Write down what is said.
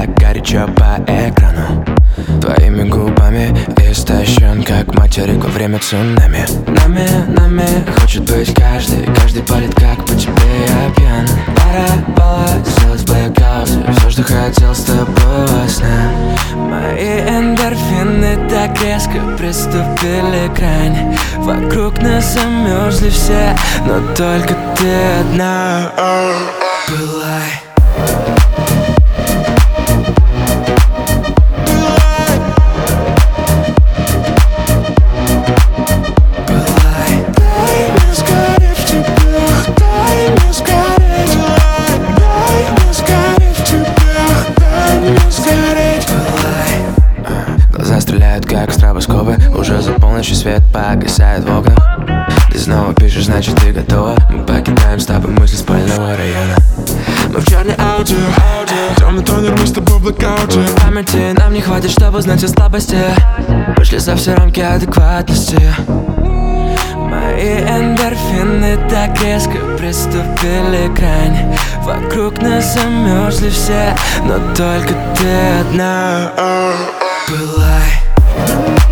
так горячо по экрану. Твоими губами истощен, как материк во время цунами. Нами хочет быть каждый палит, как по тебе я пьян. Пора сделать блэкаут, все, что хотел с тобой во сне. Мои эндорфины так резко приступили к грани. Вокруг нас замерзли все, но только ты одна. Пылай. Глаза стреляют, как стробоскопы. Уже за полночь свет погасает в окнах. Ты снова пишешь, значит ты готова. Мы покидаем с тобой мысли спального района. Мы в черной Ауди, темный тонер, мы с тобой в блэкауте. Памяти нам не хватит, чтобы узнать о слабости. Вышли за все рамки адекватности. Мои эндорфины так резко приступили к грани. Вокруг нас замерзли все, но только ты одна. Пылай.